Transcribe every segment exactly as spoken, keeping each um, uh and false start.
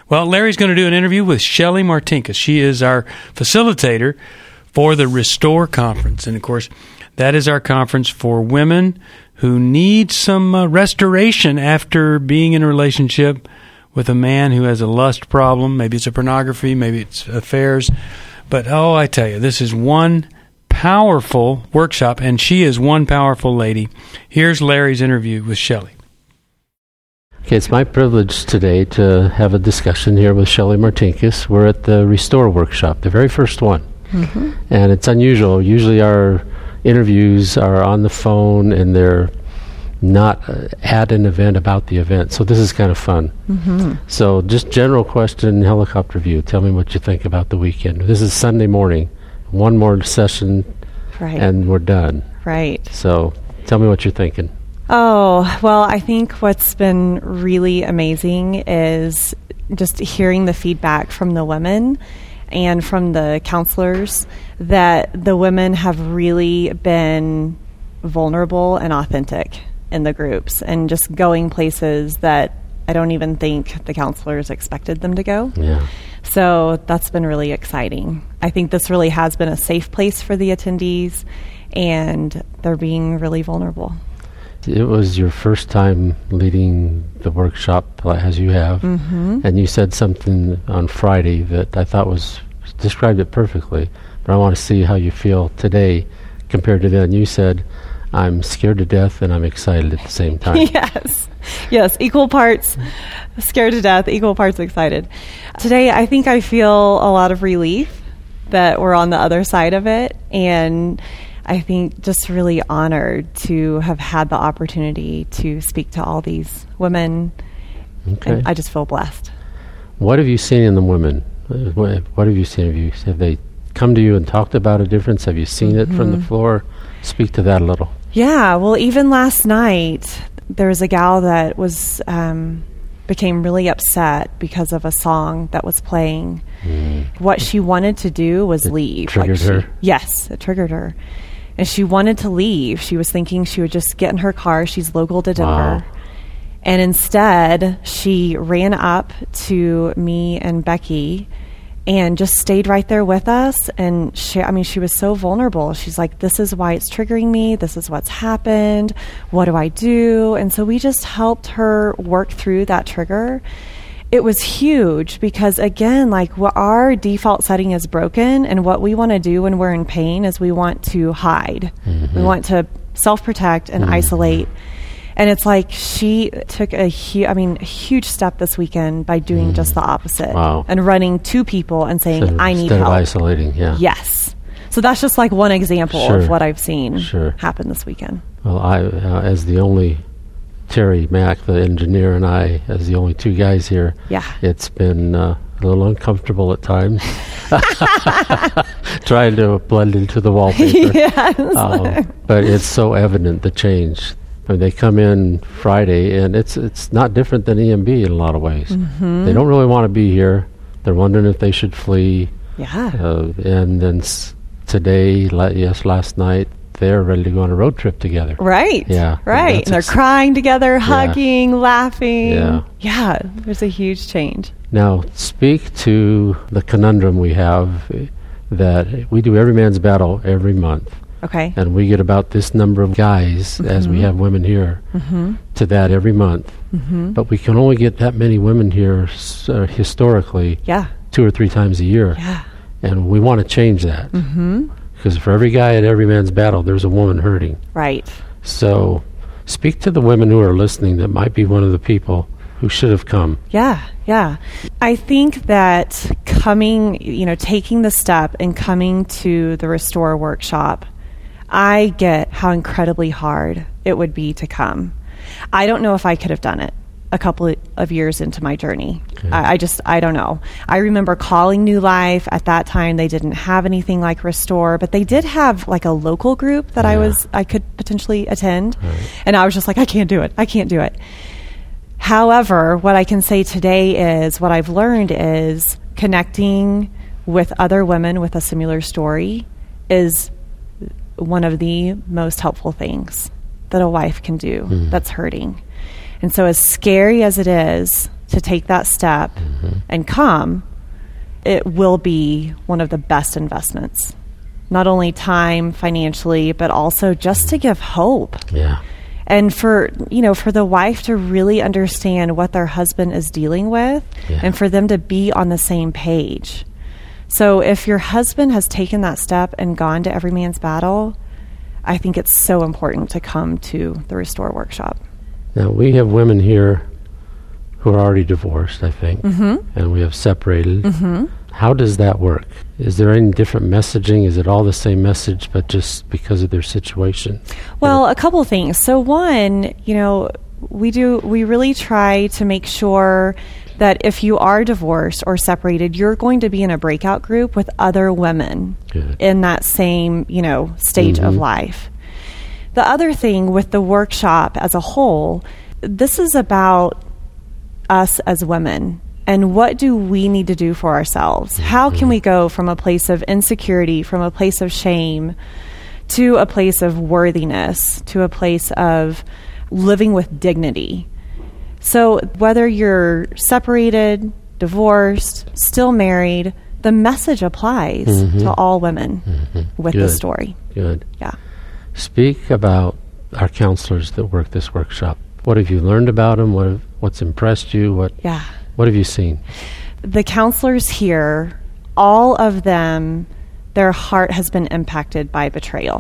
Well, Larry's going to do an interview with Shelly Martinkus. She is our facilitator for the Restore Conference. And, of course, that is our conference for women who need some uh, restoration after being in a relationship with a man who has a lust problem. Maybe it's a pornography, maybe it's affairs. But, oh, I tell you, this is one powerful workshop, and she is one powerful lady. Here's Larry's interview with Shelly. Okay, it's my privilege today to have a discussion here with Shelly Martinkus. We're at the Restore Workshop, the very first one. Mm-hmm. And it's unusual. Usually our interviews are on the phone and they're not uh, at an event about the event. So this is kind of fun. Mm-hmm. So just general question, helicopter view. Tell me what you think about the weekend. This is Sunday morning. One more session, right, and we're done. Right. So tell me what you're thinking. Oh, well, I think what's been really amazing is just hearing the feedback from the women and from the counselors that the women have really been vulnerable and authentic in the groups and just going places that I don't even think the counselors expected them to go. Yeah. So that's been really exciting. I think this really has been a safe place for the attendees, and they're being really vulnerable. It was your first time leading the workshop as you have, mm-hmm. and you said something on Friday that I thought was, described it perfectly, but I want to see how you feel today compared to then. You said, I'm scared to death and I'm excited at the same time. Yes. Yes, equal parts scared to death, equal parts excited. Today, I think I feel a lot of relief that we're on the other side of it, and I think just really honored to have had the opportunity to speak to all these women. Okay. And I just feel blessed. What have you seen in the women? What, what have you seen? Have, you, have they come to you and talked about a difference? Have you seen mm-hmm. it from the floor? Speak to that a little. Yeah, well, even last night, there was a gal that was um, became really upset because of a song that was playing. Mm. What she wanted to do was it leave. Triggered like her? She, yes, it triggered her. And she wanted to leave. She was thinking she would just get in her car. She's local to Denver. Wow. And instead, she ran up to me and Becky and just stayed right there with us. And she, I mean, she was so vulnerable. She's like, this is why it's triggering me. This is what's happened. What do I do? And so we just helped her work through that trigger. It was huge because, again, like what our default setting is broken, and what we want to do when we're in pain is we want to hide. Mm-hmm. We want to self-protect and mm-hmm. isolate. And it's like she took a huge, I mean, a huge step this weekend by doing mm. just the opposite. Wow. And running to people and saying, instead of, I need instead help. Instead of isolating, yeah. Yes. So that's just like one example sure. of what I've seen sure. happen this weekend. Well, I, uh, as the only, Terry Mack, the engineer, and I, as the only two guys here, yeah. it's been uh, a little uncomfortable at times. Trying to blend into the wallpaper. Yes. Um, but it's so evident, the change. I mean, they come in Friday, and it's it's not different than E M B in a lot of ways. Mm-hmm. They don't really want to be here. They're wondering if they should flee. Yeah. Uh, and then s- today, la- yes, last night, they're ready to go on a road trip together. Right. Yeah. Right. And, and they're ex- crying together, yeah. hugging, laughing. Yeah. Yeah. There's a huge change. Now, speak to the conundrum we have that we do Every Man's Battle every month. Okay. And we get about this number of guys, mm-hmm. as we have women here, mm-hmm. to that every month. Mm-hmm. But we can only get that many women here uh, historically yeah. two or three times a year. Yeah. And we want to change that. Mm-hmm. Because for every guy at Every Man's Battle, there's a woman hurting. Right. So speak to the women who are listening that might be one of the people who should have come. Yeah, yeah. I think that coming, you know, taking the step and coming to the Restore workshop, I get how incredibly hard it would be to come. I don't know if I could have done it a couple of years into my journey. Okay. I, I just, I don't know. I remember calling New Life. At that time, they didn't have anything like Restore, but they did have like a local group that yeah. I was, I could potentially attend. Right. And I was just like, I can't do it. I can't do it. However, what I can say today is what I've learned is connecting with other women with a similar story is one of the most helpful things that a wife can do mm. that's hurting. And so as scary as it is to take that step Mm-hmm. and come, it will be one of the best investments. Not only time, financially, but also just to give hope. Yeah. And for, you know, for the wife to really understand what their husband is dealing with, Yeah. and for them to be on the same page. So if your husband has taken that step and gone to Every Man's Battle, I think it's so important to come to the Restore Workshop. Now, we have women here who are already divorced, I think, Mm-hmm. and we have separated. Mm-hmm. How does that work? Is there any different messaging? Is it all the same message, but just because of their situation? Well, a couple things. So one, you know, we do, we really try to make sure that if you are divorced or separated, you're going to be in a breakout group with other women Good. in that same, you know, stage of Mhm. life. The other thing with the workshop as a whole, this is about us as women. And what do we need to do for ourselves? How can we go from a place of insecurity, from a place of shame, to a place of worthiness, to a place of living with dignity? So whether you're separated, divorced, still married, the message applies Mhm. to all women Mhm. with Good. this story. Good. Yeah. Speak about our counselors that work this workshop. What have you learned about them? What have, what's impressed you? What Yeah. What have you seen? The counselors here, all of them, their heart has been impacted by betrayal.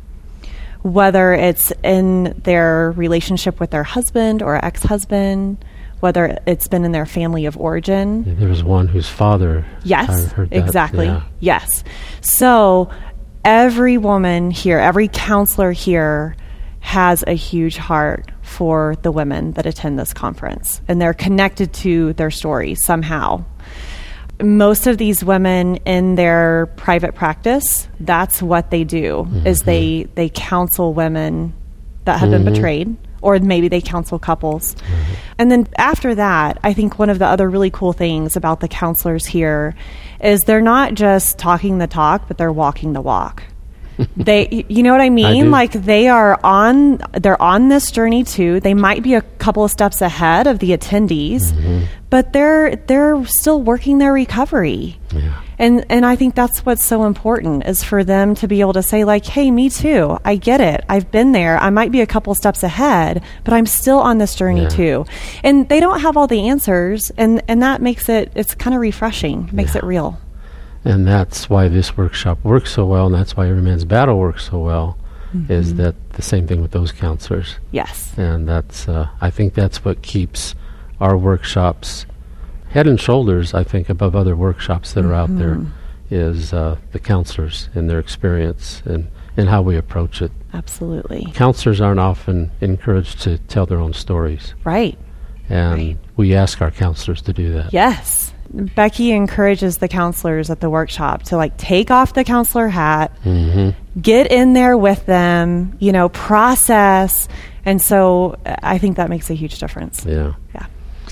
Whether it's in their relationship with their husband or ex-husband, whether it's been in their family of origin. There was one whose father. Yes, I heard that, exactly. yeah. Yes. So every woman here, every counselor here has a huge heart for the women that attend this conference, and they're connected to their story somehow. Most of these women in their private practice, that's what they do, Mm-hmm. is they, they counsel women that have been Mhm. betrayed, or maybe they counsel couples. Mm-hmm. And then after that, I think one of the other really cool things about the counselors here is they're not just talking the talk, but they're walking the walk. They, you know what I mean? I do. Like they are on, they're on this journey too. They might be a couple of steps ahead of the attendees, Mhm. but they're they're still working their recovery. Yeah. And and I think that's what's so important, is for them to be able to say like, hey, me too. I get it. I've been there. I might be a couple steps ahead, but I'm still on this journey Yeah. too. And they don't have all the answers, and, and that makes it, it's kind of refreshing, makes Yeah. it real. And that's why this workshop works so well, and that's why Every Man's Battle works so well, is that the same thing with those counselors. Yes. And that's, uh, I think that's what keeps our workshops head and shoulders, I think, above other workshops that are out there, is uh, the counselors and their experience and, and how we approach it. Absolutely. Counselors aren't often encouraged to tell their own stories, Right. and Right. we ask our counselors to do that. Yes. Becky encourages the counselors at the workshop to like take off the counselor hat, hmm get in there with them, you know, process. And so uh, I think that makes a huge difference. Yeah. Yeah.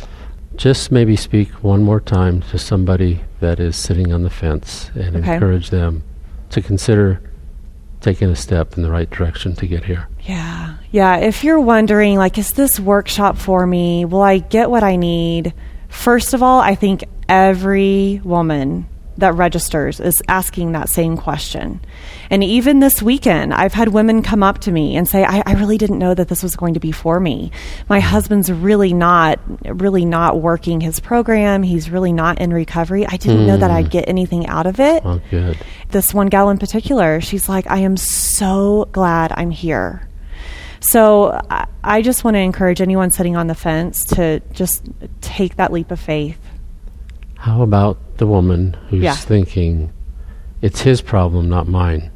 Just maybe speak one more time to somebody that is sitting on the fence and Okay. encourage them to consider taking a step in the right direction to get here. Yeah. Yeah. If you're wondering, like, is this workshop for me? Will I get what I need? First of all, I think every woman that registers is asking that same question. And even this weekend, I've had women come up to me and say, I, I really didn't know that this was going to be for me. My husband's really not, really not working his program. He's really not in recovery. I didn't know that I'd get anything out of it. Oh, good. This one gal in particular, she's like, I am so glad I'm here. So I, I just want to encourage anyone sitting on the fence to just take that leap of faith. How about the woman who's Yeah. thinking, it's his problem, not mine?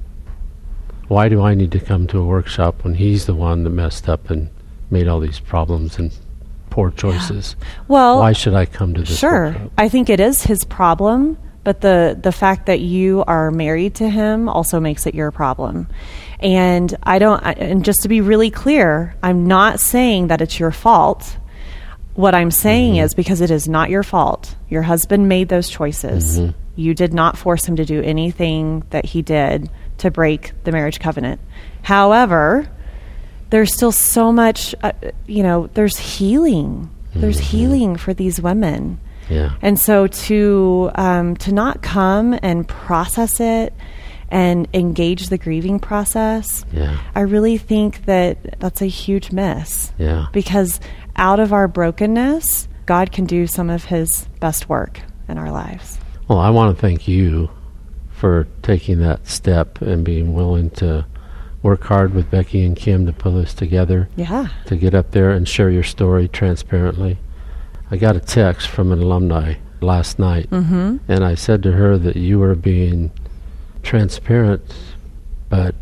Why do I need to come to a workshop when he's the one that messed up and made all these problems and poor choices? Well, Why should I come to this sure. workshop? I think it is his problem, but the, the fact that you are married to him also makes it your problem. And I don't, I, and just to be really clear, I'm not saying that it's your fault. What I'm saying is because it is not your fault. Your husband made those choices. Mhm. You did not force him to do anything that he did to break the marriage covenant. However, there's still so much, uh, you know, there's healing There's Mhm. healing for these women. Yeah. And so to um, to not come and process it and engage the grieving process, Yeah. I really think that that's a huge miss. Yeah. Because out of our brokenness, God can do some of his best work in our lives. Well, I want to thank you for taking that step and being willing to work hard with Becky and Kim to pull this together, Yeah. to get up there and share your story transparently. I got a text from an alumni last night, Mm-hmm. and I said to her that you were being transparent, but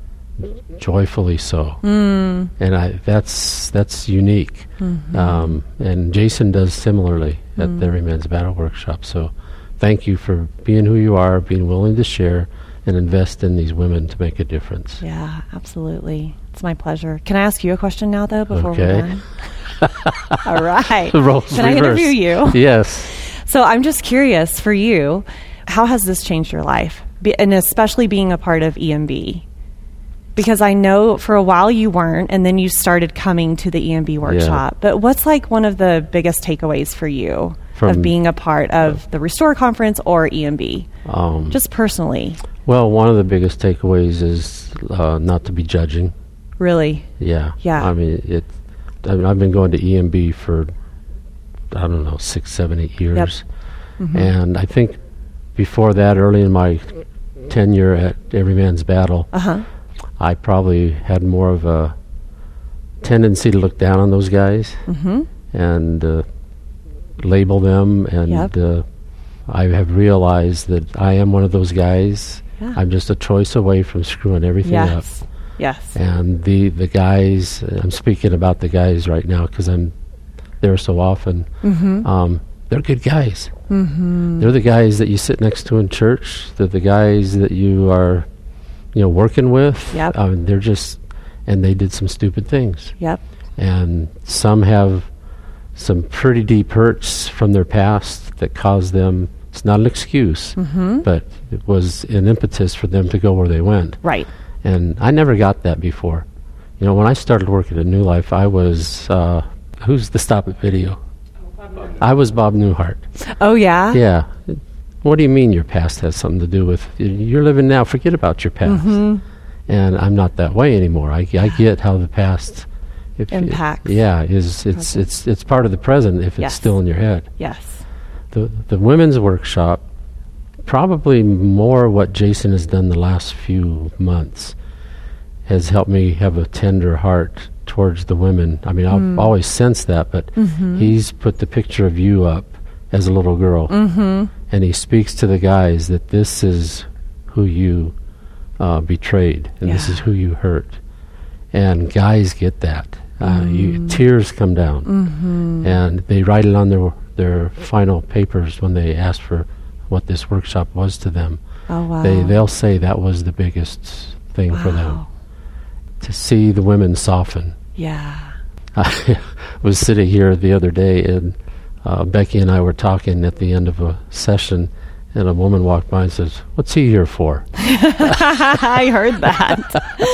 joyfully so. Mm. And I that's that's unique. Mm-hmm. Um, and Jason does similarly at Mm. the Every Man's Battle Workshop. So thank you for being who you are, being willing to share and invest in these women to make a difference. Yeah, absolutely. It's my pleasure. Can I ask you a question now, though, before Okay. we're done? All right. The roles Can I reversed. interview you? Yes. So I'm just curious for you, how has this changed your life? Be- and especially being a part of E M B? Because I know for a while you weren't, and then you started coming to the E M B workshop. But what's like one of the biggest takeaways for you From- of being a part of the Restore Conference or E M B? Um, Just personally, well, one of the biggest takeaways is uh, not to be judging. really. Yeah. Yeah. I mean, it. I mean, I've been going to E M B for, I don't know, six, seven, eight years. Mhm. And I think before that, early in my tenure at Every Man's Battle, Uh-huh. I probably had more of a tendency to look down on those guys Mm-hmm. and uh, label them. And Yep. uh, I have realized that I am one of those guys. Yeah. I'm just a choice away from screwing everything up. Yes. Yes. And the the guys, I'm speaking about the guys right now because I'm there so often. Mm-hmm. Um, they're good guys. Mm-hmm. They're the guys that you sit next to in church. They're the guys that you are, you know, working with. Yep. I mean, they're just, and they did some stupid things. Yep. And some have some pretty deep hurts from their past that caused them. It's not an excuse, Mm-hmm. but it was an impetus for them to go where they went. Right. And I never got that before. You know, when I started working at New Life, I was, uh, who's the Stop It video? I was Bob Newhart. Oh, yeah? Yeah. What do you mean your past has something to do with, you're living now, forget about your past. Mm-hmm. And I'm not that way anymore. I, I get how the past if it- Impacts. yeah, is it's Present. it's it's part of the present if it's Yes. still in your head. Yes. The the women's workshop, probably more what Jason has done the last few months, has helped me have a tender heart towards the women. I mean, I've Mm. always sensed that, but Mm-hmm. he's put the picture of you up as a little girl, Mm-hmm. and he speaks to the guys that this is who you uh, betrayed, and this Yeah. is who you hurt. And guys get that. Uh, you, Mm. tears come down, Mm-hmm. and they write it on their their final papers when they ask for what this workshop was to them. Oh, wow. They they'll say that was the biggest thing for them, Wow. to see the women soften. Yeah. I was sitting here the other day, and uh, Becky and I were talking at the end of a session, and a woman walked by and says, "What's he here for?" I heard that.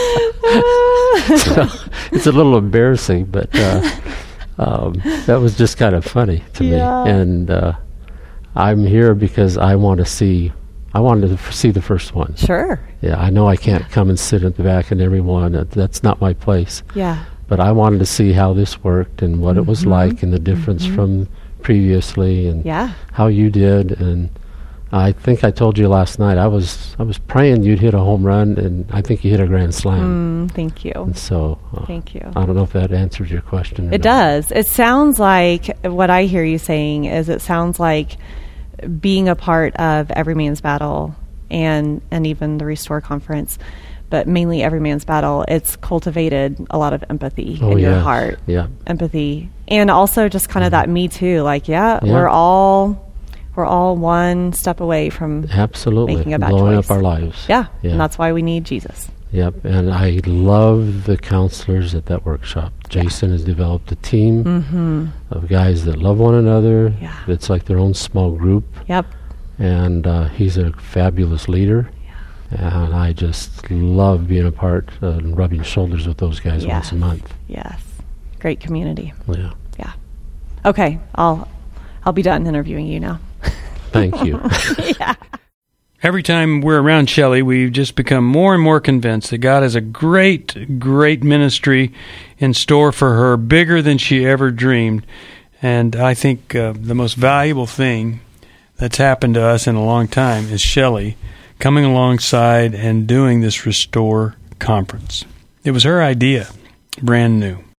So it's a little embarrassing, but uh, um, that was just kind of funny to Yeah. me. And uh, I'm here because I want to see. I wanted to f- see the first one. Sure. Yeah, I know I can't come and sit at the back and everyone. That, that's not my place. Yeah. But I wanted to see how this worked and what it was Mhm. like and the difference Mhm. from previously and Yeah. how you did. And I think I told you last night I was I was praying you'd hit a home run, and I think you hit a grand slam. Mm, thank you. And so uh, Thank you. I don't know if that answers your question. or It not. does. It sounds like what I hear you saying is it sounds like being a part of Every Man's Battle and and even the Restore Conference, but mainly Every Man's Battle, it's cultivated a lot of empathy Oh, in your yes. heart. Yeah. Empathy. And also just kind of that me too. Like, yeah, Yeah. we're all we're all one step away from Absolutely. making a bad Blowing choice. up our lives. Yeah. Yeah. And that's why we need Jesus. Yep. And I love the counselors at that workshop. Jason has developed a team Mm-hmm. of guys that love one another. Yeah. It's like their own small group. Yep. And uh, he's a fabulous leader. And I just love being a part uh, and rubbing shoulders with those guys Yes. once a month. Yes. Great community. Yeah. Yeah. Okay, I'll I'll be done interviewing you now. Thank you. Yeah. Every time we're around Shelley, we just become more and more convinced that God has a great, great ministry in store for her, bigger than she ever dreamed. And I think uh, the most valuable thing that's happened to us in a long time is Shelley coming alongside and doing this Restore conference. It was her idea, brand new.